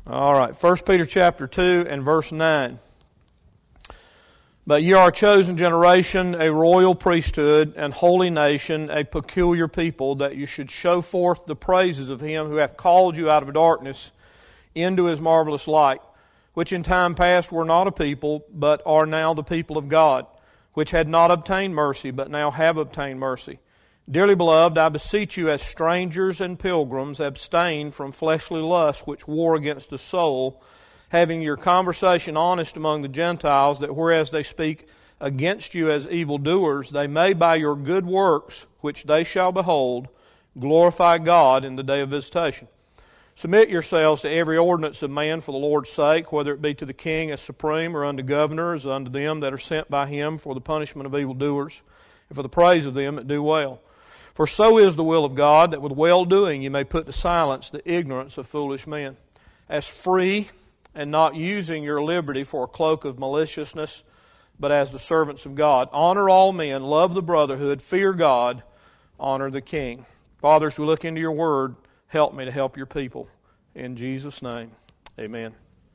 All right, 1 Peter chapter 2 and verse 9. But ye are a chosen generation, a royal priesthood, and holy nation, a peculiar people, that you should show forth the praises of Him who hath called you out of darkness into His marvelous light, which in time past were not a people, but are now the people of God, which had not obtained mercy, but now have obtained mercy. Dearly beloved, I beseech you as strangers and pilgrims, abstain from fleshly lusts which war against the soul, having your conversation honest among the Gentiles, that whereas they speak against you as evildoers, they may by your good works, which they shall behold, glorify God in the day of visitation. Submit yourselves to every ordinance of man for the Lord's sake, whether it be to the king as supreme, or unto governors, unto them that are sent by him for the punishment of evildoers, and for the praise of them that do well. For so is the will of God, that with well-doing you may put to silence the ignorance of foolish men. As free, and not using your liberty for a cloak of maliciousness, but as the servants of God. Honor all men, love the brotherhood, fear God, honor the king. Father, as we look into your word, help me to help your people. In Jesus' name, amen.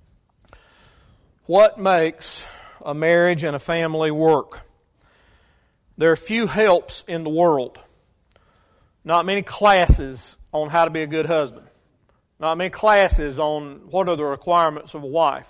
What makes a marriage and a family work? There are few helps in the world. Not many classes on how to be a good husband. Not many classes on what are the requirements of a wife.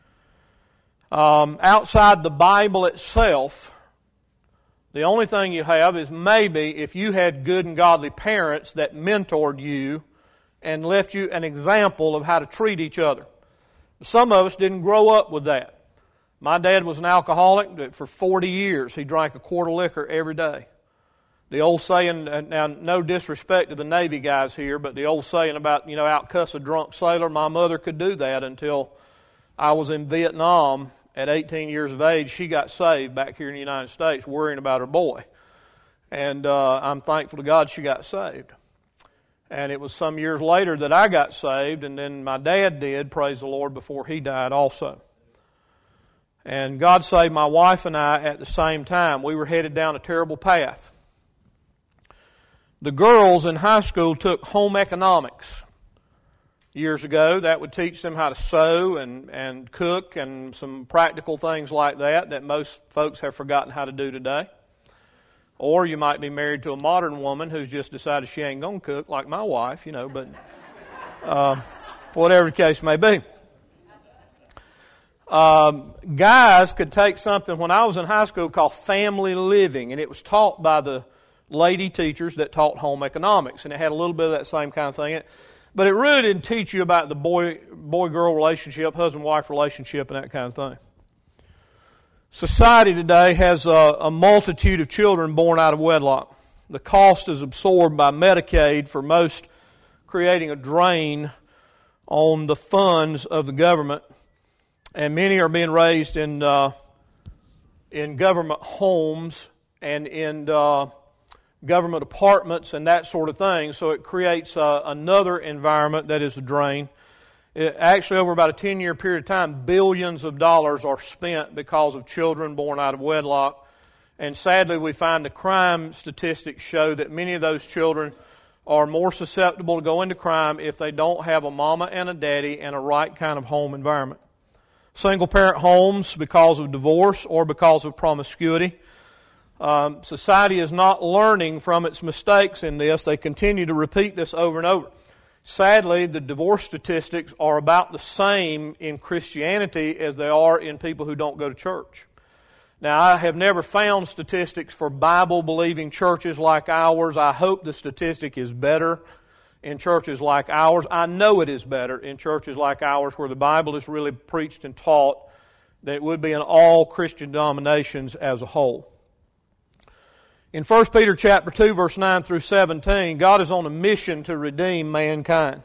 Outside the Bible itself, the only thing you have is maybe if you had good and godly parents that mentored you and left you an example of how to treat each other. Some of us didn't grow up with that. My dad was an alcoholic. For 40 years he drank a quart of liquor every day. The old saying, now no disrespect to the Navy guys here, but the old saying about, outcuss a drunk sailor, my mother could do that until I was in Vietnam at 18 years of age. She got saved back here in the United States worrying about her boy. And I'm thankful to God she got saved. And it was some years later that I got saved, and then my dad did, praise the Lord, before he died also. And God saved my wife and I at the same time. We were headed down a terrible path. The girls in high school took home economics years ago. That would teach them how to sew and cook and some practical things like that most folks have forgotten how to do today. Or you might be married to a modern woman who's just decided she ain't going to cook like my wife, but whatever the case may be. Guys could take something when I was in high school called family living, and it was taught by the lady teachers that taught home economics, and it had a little bit of that same kind of thing. But it really didn't teach you about the boy-girl relationship, husband-wife relationship, and that kind of thing. Society today has a multitude of children born out of wedlock. The cost is absorbed by Medicaid for most, creating a drain on the funds of the government, and many are being raised in government homes and in government apartments and that sort of thing, so it creates another environment that is a drain. Actually, over about a 10-year period of time, billions of dollars are spent because of children born out of wedlock. And sadly, we find the crime statistics show that many of those children are more susceptible to go into crime if they don't have a mama and a daddy and a right kind of home environment. Single-parent homes because of divorce or because of promiscuity. Society is not learning from its mistakes in this. They continue to repeat this over and over. Sadly, the divorce statistics are about the same in Christianity as they are in people who don't go to church. Now, I have never found statistics for Bible-believing churches like ours. I hope the statistic is better in churches like ours. I know it is better in churches like ours where the Bible is really preached and taught than it would be in all Christian denominations as a whole. In 1 Peter chapter 2, verse 9 through 17, God is on a mission to redeem mankind.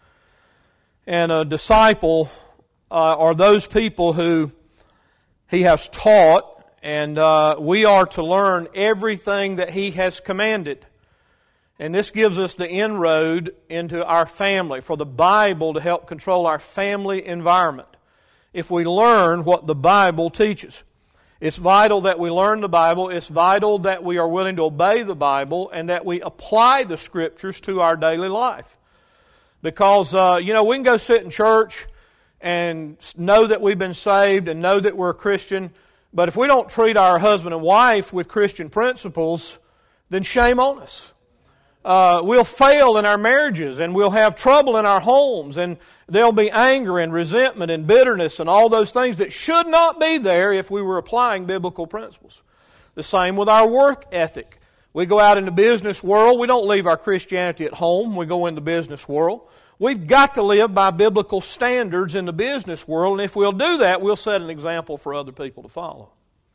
And a disciple are those people who He has taught, and we are to learn everything that He has commanded. And this gives us the inroad into our family, for the Bible to help control our family environment. If we learn what the Bible teaches. It's vital that we learn the Bible. It's vital that we are willing to obey the Bible and that we apply the Scriptures to our daily life. Because, we can go sit in church and know that we've been saved and know that we're a Christian. But if we don't treat our husband and wife with Christian principles, then shame on us. We'll fail in our marriages, and we'll have trouble in our homes, and there'll be anger and resentment and bitterness and all those things that should not be there if we were applying biblical principles. The same with our work ethic. We go out in the business world. We don't leave our Christianity at home. We go in the business world. We've got to live by biblical standards in the business world, and if we'll do that, we'll set an example for other people to follow.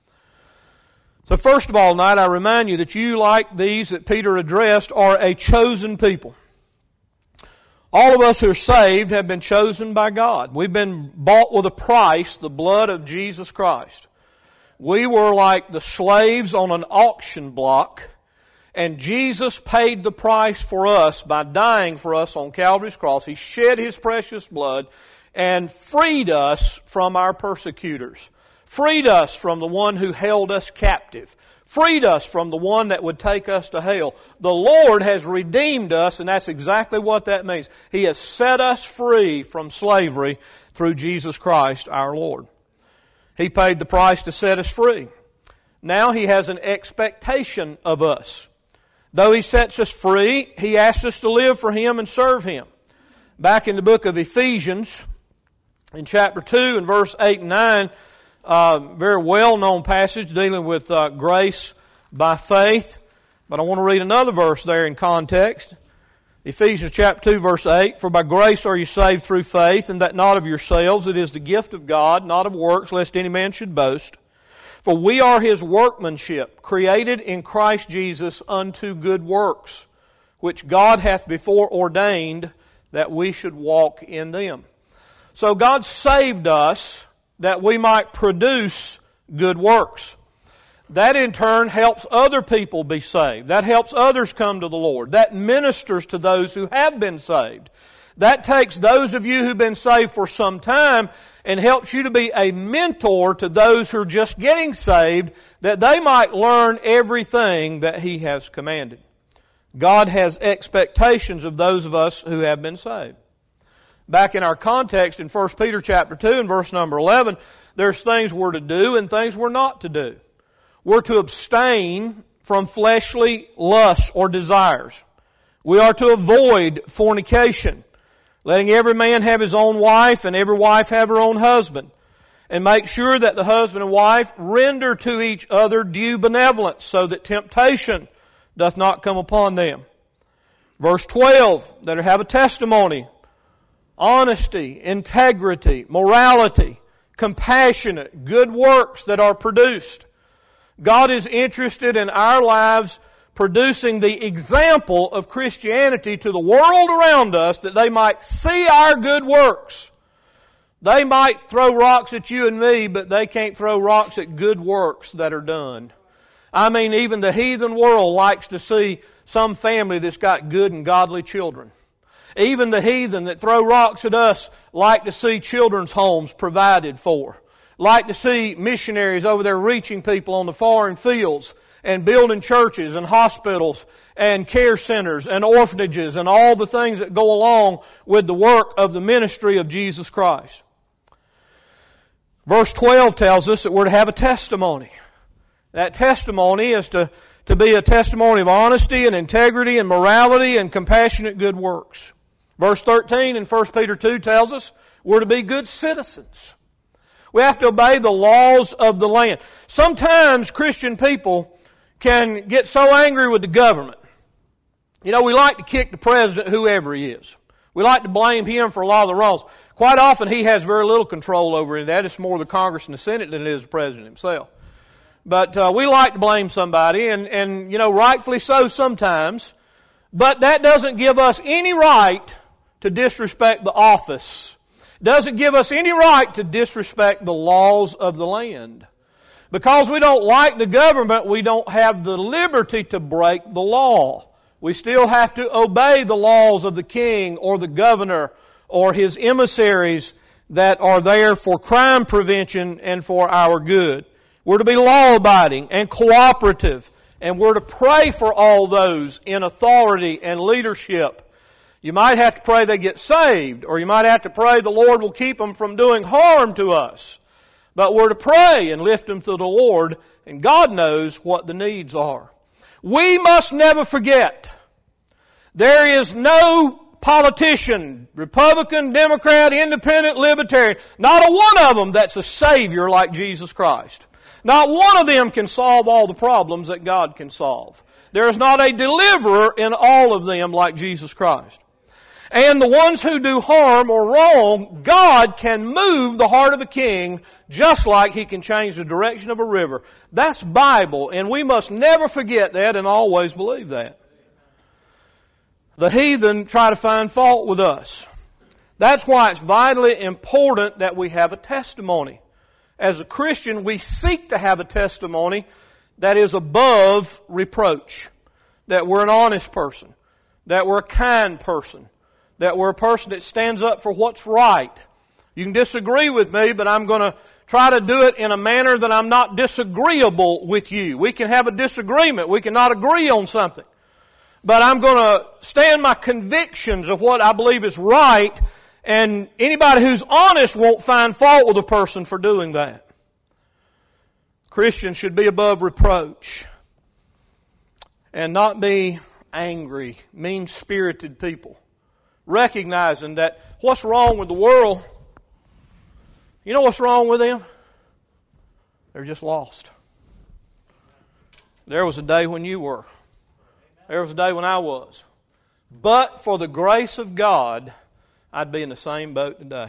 So first of all tonight, I remind you that you, like these that Peter addressed, are a chosen people. All of us who are saved have been chosen by God. We've been bought with a price, the blood of Jesus Christ. We were like the slaves on an auction block, and Jesus paid the price for us by dying for us on Calvary's cross. He shed His precious blood and freed us from our persecutors. Freed us from the one who held us captive. Freed us from the one that would take us to hell. The Lord has redeemed us, and that's exactly what that means. He has set us free from slavery through Jesus Christ our Lord. He paid the price to set us free. Now He has an expectation of us. Though He sets us free, He asks us to live for Him and serve Him. Back in the book of Ephesians, in chapter 2 and verse 8 and 9, very well-known passage dealing with grace by faith. But I want to read another verse there in context. Ephesians chapter 2, verse 8, "For by grace are you saved through faith, and that not of yourselves, it is the gift of God, not of works, lest any man should boast. For we are His workmanship, created in Christ Jesus unto good works, which God hath before ordained that we should walk in them." So God saved us that we might produce good works. That in turn helps other people be saved. That helps others come to the Lord. That ministers to those who have been saved. That takes those of you who've been saved for some time and helps you to be a mentor to those who are just getting saved, that they might learn everything that He has commanded. God has expectations of those of us who have been saved. Back in our context in 1 Peter chapter 2 and verse number 11, there's things we're to do and things we're not to do. We're to abstain from fleshly lusts or desires. We are to avoid fornication, letting every man have his own wife and every wife have her own husband, and make sure that the husband and wife render to each other due benevolence, so that temptation doth not come upon them. Verse 12, that have a testimony, honesty, integrity, morality, compassionate, good works that are produced. God is interested in our lives producing the example of Christianity to the world around us, that they might see our good works. They might throw rocks at you and me, but they can't throw rocks at good works that are done. I mean, even the heathen world likes to see some family that's got good and godly children. Even the heathen that throw rocks at us like to see children's homes provided for. Like to see missionaries over there reaching people on the foreign fields and building churches and hospitals and care centers and orphanages and all the things that go along with the work of the ministry of Jesus Christ. Verse 12 tells us that we're to have a testimony. That testimony is to be a testimony of honesty and integrity and morality and compassionate good works. Verse 13 in 1 Peter 2 tells us we're to be good citizens. We have to obey the laws of the land. Sometimes Christian people can get so angry with the government. You know, we like to kick the president, whoever he is. We like to blame him for a lot of the wrongs. Quite often he has very little control over that. It's more the Congress and the Senate than it is the president himself. But we like to blame somebody, and you know, rightfully so sometimes. But that doesn't give us any right to disrespect the office. Doesn't give us any right to disrespect the laws of the land. Because we don't like the government, we don't have the liberty to break the law. We still have to obey the laws of the king or the governor or his emissaries that are there for crime prevention and for our good. We're to be law-abiding and cooperative, and we're to pray for all those in authority and leadership. You might have to pray they get saved, or you might have to pray the Lord will keep them from doing harm to us. But we're to pray and lift them to the Lord, and God knows what the needs are. We must never forget, there is no politician, Republican, Democrat, Independent, Libertarian, not a one of them that's a Savior like Jesus Christ. Not one of them can solve all the problems that God can solve. There is not a deliverer in all of them like Jesus Christ. And the ones who do harm or wrong, God can move the heart of a king just like He can change the direction of a river. That's Bible, and we must never forget that and always believe that. The heathen try to find fault with us. That's why it's vitally important that we have a testimony. As a Christian, we seek to have a testimony that is above reproach. That we're an honest person. That we're a kind person. That we're a person that stands up for what's right. You can disagree with me, but I'm going to try to do it in a manner that I'm not disagreeable with you. We can have a disagreement. We can not agree on something. But I'm going to stand my convictions of what I believe is right, and anybody who's honest won't find fault with a person for doing that. Christians should be above reproach and not be angry, mean-spirited people. Recognizing that what's wrong with the world, you know what's wrong with them? They're just lost. There was a day when you were. There was a day when I was. But for the grace of God, I'd be in the same boat today.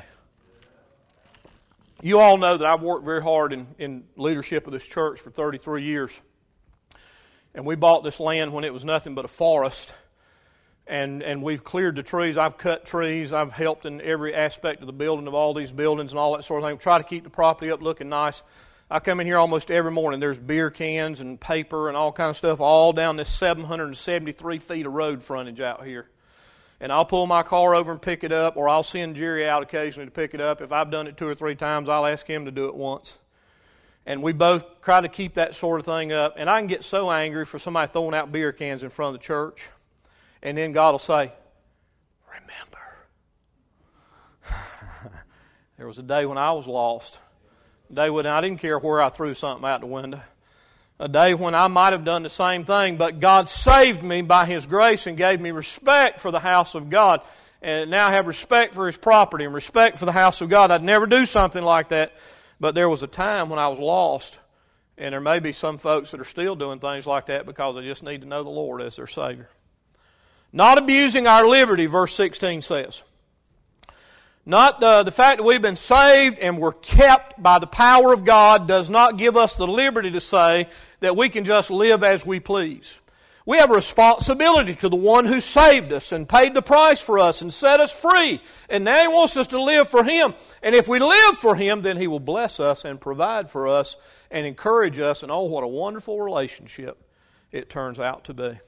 You all know that I've worked very hard in leadership of this church for 33 years. And we bought this land when it was nothing but a forest. And we've cleared the trees. I've cut trees. I've helped in every aspect of the building of all these buildings and all that sort of thing. Try to keep the property up looking nice. I come in here almost every morning. There's beer cans and paper and all kind of stuff all down this 773 feet of road frontage out here. And I'll pull my car over and pick it up, or I'll send Jerry out occasionally to pick it up. If I've done it 2 or 3 times, I'll ask him to do it once. And we both try to keep that sort of thing up. And I can get so angry for somebody throwing out beer cans in front of the church. And then God will say, remember. There was a day when I was lost. A day when I didn't care where I threw something out the window. A day when I might have done the same thing, but God saved me by His grace and gave me respect for the house of God. And now I have respect for His property and respect for the house of God. I'd never do something like that. But there was a time when I was lost. And there may be some folks that are still doing things like that because they just need to know the Lord as their Savior. Not abusing our liberty, verse 16 says. Not the fact that we've been saved and we're kept by the power of God does not give us the liberty to say that we can just live as we please. We have a responsibility to the one who saved us and paid the price for us and set us free. And now He wants us to live for Him. And if we live for Him, then He will bless us and provide for us and encourage us. And oh, what a wonderful relationship it turns out to be.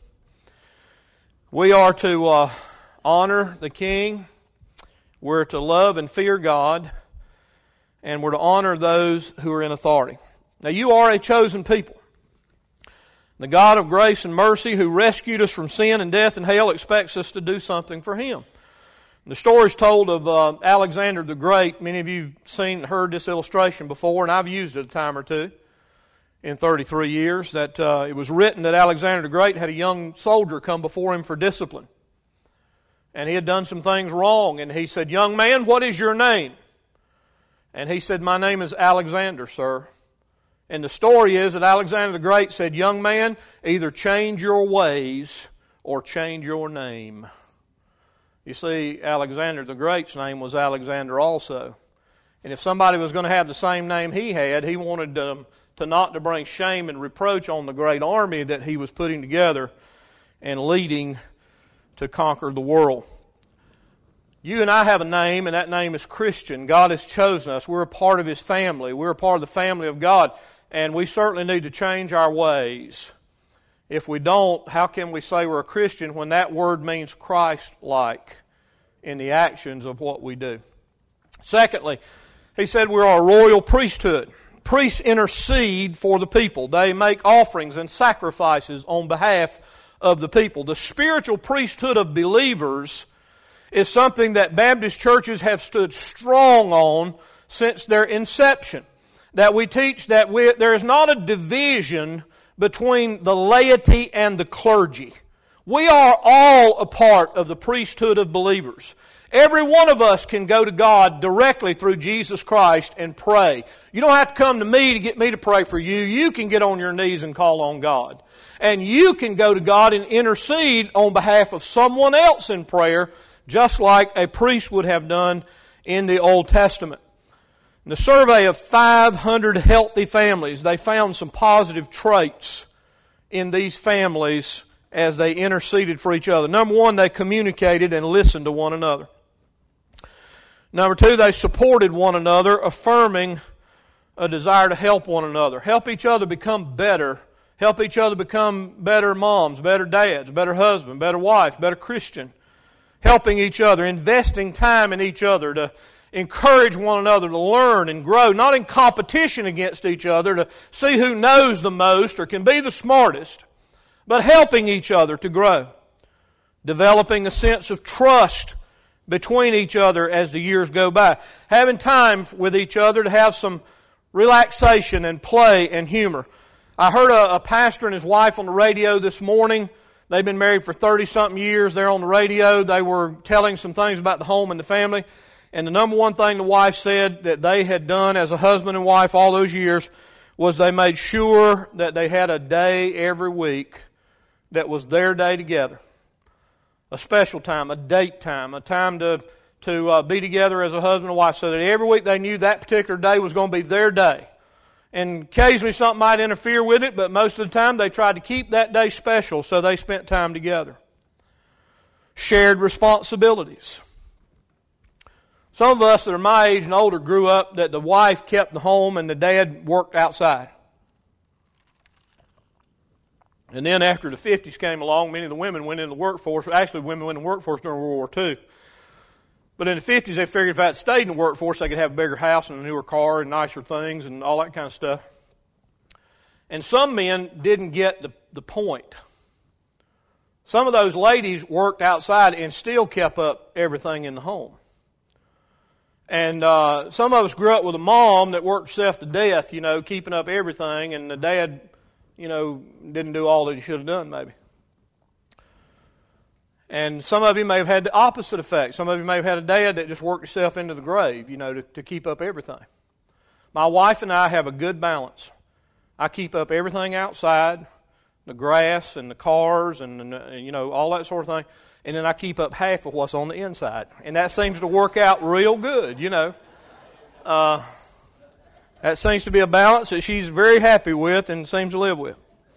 We are to honor the King. We're to love and fear God. And we're to honor those who are in authority. Now, you are a chosen people. The God of grace and mercy who rescued us from sin and death and hell expects us to do something for Him. The story is told of Alexander the Great. Many of you have heard this illustration before, and I've used it a time or two in 33 years. That it was written that Alexander the Great had a young soldier come before him for discipline. And he had done some things wrong. And he said, "Young man, what is your name?" And he said, "My name is Alexander, sir." And the story is that Alexander the Great said, "Young man, either change your ways or change your name." You see, Alexander the Great's name was Alexander also. And if somebody was going to have the same name he had, he wanted to not to bring shame and reproach on the great army that he was putting together and leading to conquer the world. You and I have a name, and that name is Christian. God has chosen us. We're a part of His family. We're a part of the family of God. And we certainly need to change our ways. If we don't, how can we say we're a Christian when that word means Christ-like in the actions of what we do? Secondly, he said we're a royal priesthood. Priests intercede for the people. They make offerings and sacrifices on behalf of the people. The spiritual priesthood of believers is something that Baptist churches have stood strong on since their inception. That we teach that there is not a division between the laity and the clergy. We are all a part of the priesthood of believers. Every one of us can go to God directly through Jesus Christ and pray. You don't have to come to me to get me to pray for you. You can get on your knees and call on God. And you can go to God and intercede on behalf of someone else in prayer, just like a priest would have done in the Old Testament. In the survey of 500 healthy families, they found some positive traits in these families as they interceded for each other. Number one, they communicated and listened to one another. Number two, they supported one another, affirming a desire to help one another. Help each other become better. Help each other become better moms, better dads, better husband, better wife, better Christian. Helping each other, investing time in each other to encourage one another to learn and grow, not in competition against each other to see who knows the most or can be the smartest, but helping each other to grow. Developing a sense of trust between each other as the years go by. Having time with each other to have some relaxation and play and humor. I heard a pastor and his wife on the radio this morning. They've been married for 30-something years. They're on the radio. They were telling some things about the home and the family. And the number one thing the wife said that they had done as a husband and wife all those years was they made sure that they had a day every week that was their day together. A special time, a date time, a time to be together as a husband and wife, so that every week they knew that particular day was going to be their day. And occasionally something might interfere with it, but most of the time they tried to keep that day special, so they spent time together. Shared responsibilities. Some of us that are my age and older grew up that the wife kept the home and the dad worked outside. And then after the 50s came along, many of the women went in the workforce. Actually, women went in the workforce during World War II. But in the 50s, they figured if they stayed in the workforce, they could have a bigger house and a newer car and nicer things and all that kind of stuff. And some men didn't get the point. Some of those ladies worked outside and still kept up everything in the home. And some of us grew up with a mom that worked herself to death, keeping up everything, and the dad didn't do all that he should have done, maybe. And some of you may have had the opposite effect. Some of you may have had a dad that just worked himself into the grave, to keep up everything. My wife and I have a good balance. I keep up everything outside, the grass and the cars and all that sort of thing. And then I keep up half of what's on the inside. And that seems to work out real good, That seems to be a balance that she's very happy with and seems to live with.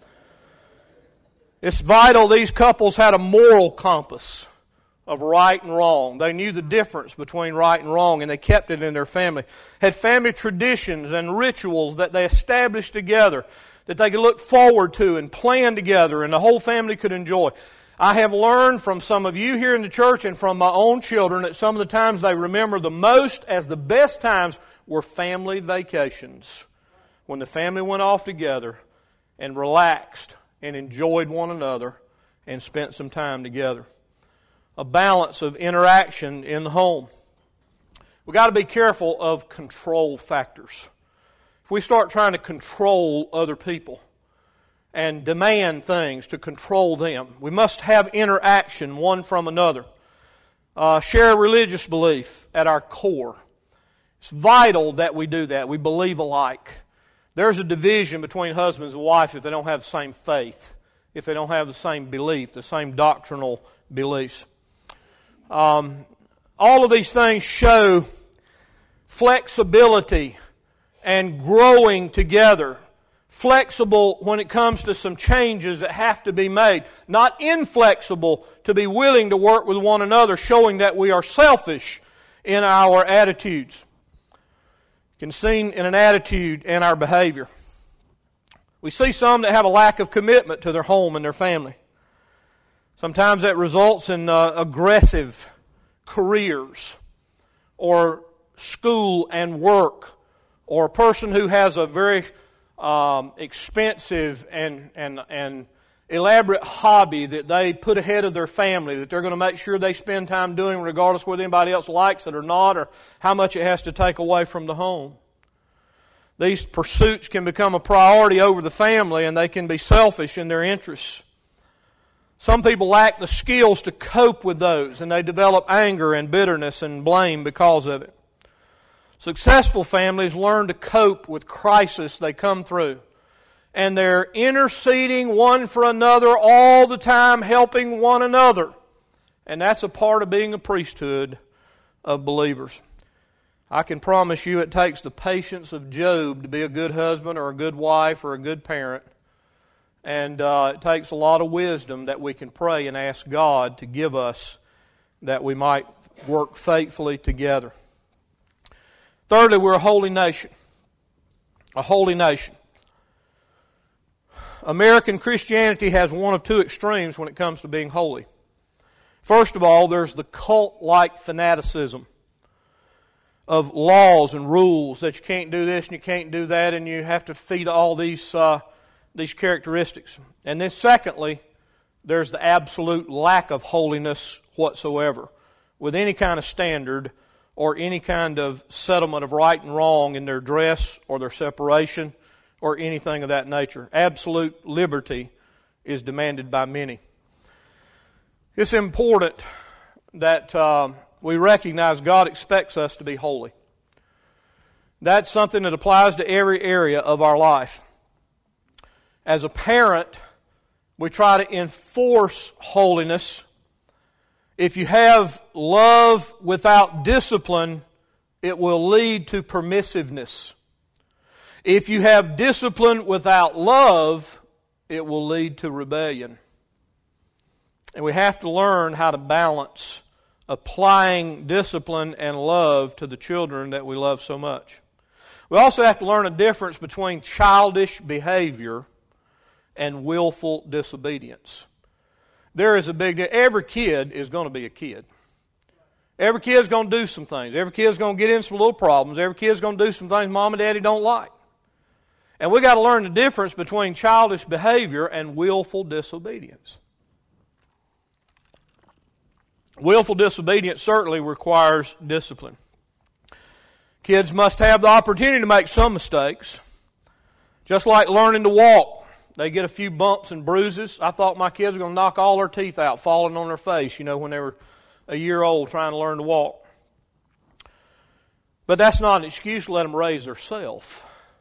It's vital these couples had a moral compass of right and wrong. They knew the difference between right and wrong, and they kept it in their family. Had family traditions and rituals that they established together that they could look forward to and plan together, and the whole family could enjoy. I have learned from some of you here in the church and from my own children that some of the times they remember the most as the best times were family vacations, when the family went off together and relaxed and enjoyed one another and spent some time together. A balance of interaction in the home. We've got to be careful of control factors. If we start trying to control other people and demand things to control them, we must have interaction one from another. Share religious belief at our core. It's vital that we do that. We believe alike. There's a division between husbands and wives if they don't have the same faith, if they don't have the same belief, the same doctrinal beliefs. All of these things show flexibility and growing together. Flexible when it comes to some changes that have to be made. Not inflexible to be willing to work with one another, showing that we are selfish in our attitudes. Can be seen in an attitude and our behavior. We see some that have a lack of commitment to their home and their family. Sometimes that results in aggressive careers or school and work, or a person who has a very expensive and elaborate hobby that they put ahead of their family, that they're going to make sure they spend time doing regardless whether anybody else likes it or not, or how much it has to take away from the home. These pursuits can become a priority over the family, and they can be selfish in their interests. Some people lack the skills to cope with those, and they develop anger and bitterness and blame because of it. Successful families learn to cope with crisis they come through, and they're interceding one for another all the time, helping one another. And that's a part of being a priesthood of believers. I can promise you it takes the patience of Job to be a good husband or a good wife or a good parent. And it takes a lot of wisdom that we can pray and ask God to give us, that we might work faithfully together. Thirdly, we're a holy nation. A holy nation. American Christianity has one of two extremes when it comes to being holy. First of all, there's the cult-like fanaticism of laws and rules that you can't do this and you can't do that, and you have to feed all these characteristics. And then secondly, there's the absolute lack of holiness whatsoever, with any kind of standard or any kind of settlement of right and wrong in their dress or their separation or anything of that nature. Absolute liberty is demanded by many. It's important that we recognize God expects us to be holy. That's something that applies to every area of our life. As a parent, we try to enforce holiness. If you have love without discipline, it will lead to permissiveness. If you have discipline without love, it will lead to rebellion. And we have to learn how to balance applying discipline and love to the children that we love so much. We also have to learn a difference between childish behavior and willful disobedience. There is a big deal. Every kid is going to be a kid. Every kid's going to do some things. Every kid's going to get in some little problems. Every kid's going to do some things mom and daddy don't like. And we got to learn the difference between childish behavior and willful disobedience. Willful disobedience certainly requires discipline. Kids must have the opportunity to make some mistakes. Just like learning to walk. They get a few bumps and bruises. I thought my kids were going to knock all their teeth out falling on their face, when they were a year old trying to learn to walk. But that's not an excuse to let them raise themselves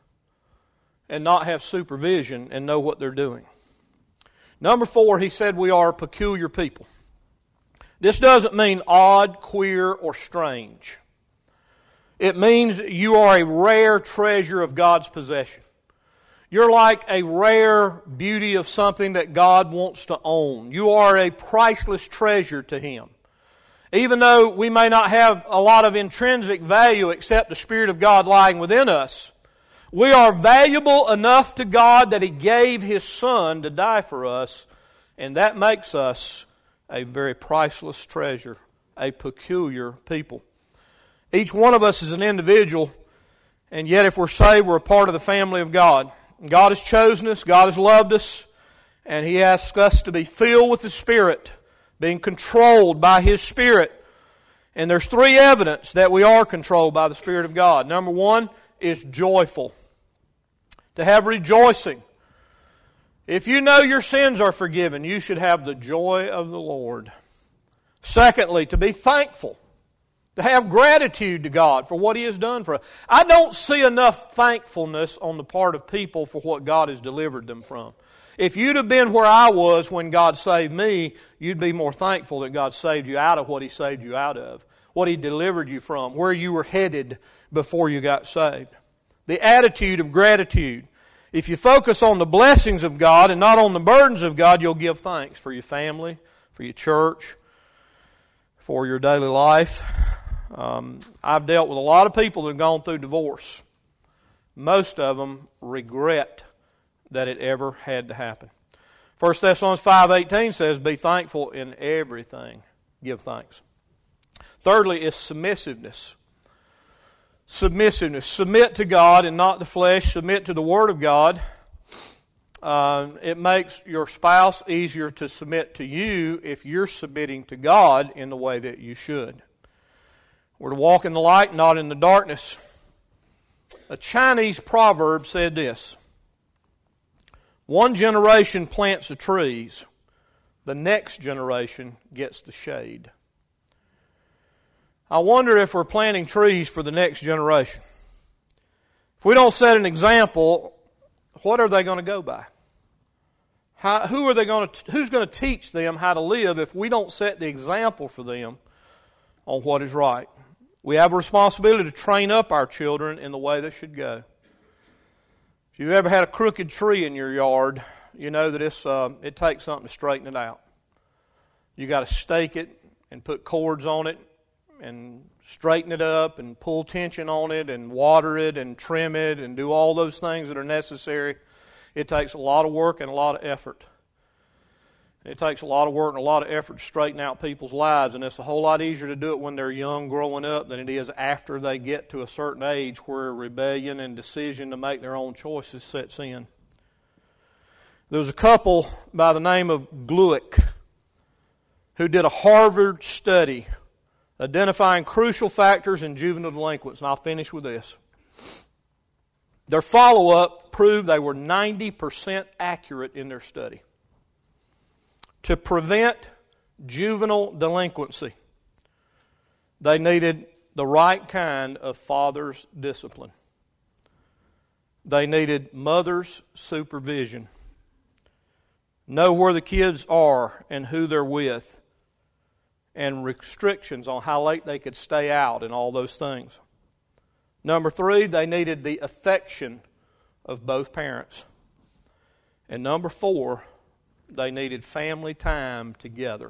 and not have supervision and know what they're doing. Number 4, he said we are a peculiar people. This doesn't mean odd, queer, or strange. It means you are a rare treasure of God's possession. You're like a rare beauty of something that God wants to own. You are a priceless treasure to Him. Even though we may not have a lot of intrinsic value except the Spirit of God lying within us, we are valuable enough to God that He gave His Son to die for us, and that makes us a very priceless treasure, a peculiar people. Each one of us is an individual, and yet if we're saved, we're a part of the family of God. God has chosen us, God has loved us, and He asks us to be filled with the Spirit, being controlled by His Spirit. And there's 3 evidence that we are controlled by the Spirit of God. Number 1 is joyful. To have rejoicing. If you know your sins are forgiven, you should have the joy of the Lord. Secondly, to be thankful. To have gratitude to God for what He has done for us. I don't see enough thankfulness on the part of people for what God has delivered them from. If you'd have been where I was when God saved me, you'd be more thankful that God saved you out of what He saved you out of. What He delivered you from. Where you were headed before you got saved. The attitude of gratitude. If you focus on the blessings of God and not on the burdens of God, you'll give thanks for your family, for your church, for your daily life. I've dealt with a lot of people that have gone through divorce. Most of them regret that it ever had to happen. 1 Thessalonians 5:18 says, be thankful in everything. Give thanks. Thirdly is submissiveness. Submissiveness. Submit to God and not the flesh. Submit to the Word of God. It makes your spouse easier to submit to you if you're submitting to God in the way that you should. We're to walk in the light, not in the darkness. A Chinese proverb said this: one generation plants the trees, the next generation gets the shade. I wonder if we're planting trees for the next generation. If we don't set an example, what are they going to go by? Who's going to teach them how to live if we don't set the example for them on what is right? We have a responsibility to train up our children in the way they should go. If you've ever had a crooked tree in your yard, you know that it takes something to straighten it out. You got to stake it and put cords on it and straighten it up and pull tension on it and water it and trim it and do all those things that are necessary. It takes a lot of work and a lot of effort. It takes a lot of work and a lot of effort to straighten out people's lives, and it's a whole lot easier to do it when they're young growing up than it is after they get to a certain age where rebellion and decision to make their own choices sets in. There was a couple by the name of Glueck who did a Harvard study identifying crucial factors in juvenile delinquents, and I'll finish with this. Their follow-up proved they were 90% accurate in their study. To prevent juvenile delinquency, they needed the right kind of father's discipline. They needed mother's supervision. Know where the kids are and who they're with, and restrictions on how late they could stay out and all those things. Number 3, they needed the affection of both parents. And number 4, they needed family time together.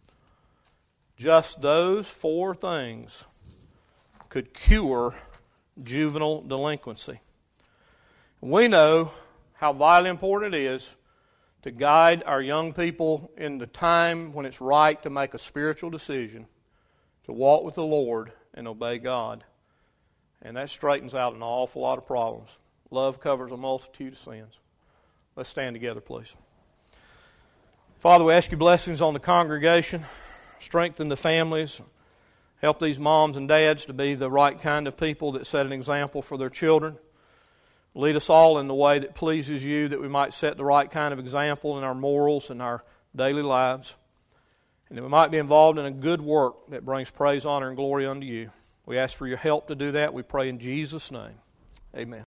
Just those 4 things could cure juvenile delinquency. We know how vitally important it is to guide our young people in the time when it's right to make a spiritual decision, to walk with the Lord and obey God. And that straightens out an awful lot of problems. Love covers a multitude of sins. Let's stand together, please. Father, we ask you blessings on the congregation. Strengthen the families. Help these moms and dads to be the right kind of people that set an example for their children. Lead us all in the way that pleases you, that we might set the right kind of example in our morals and our daily lives, and that we might be involved in a good work that brings praise, honor, and glory unto you. We ask for your help to do that. We pray in Jesus' name. Amen.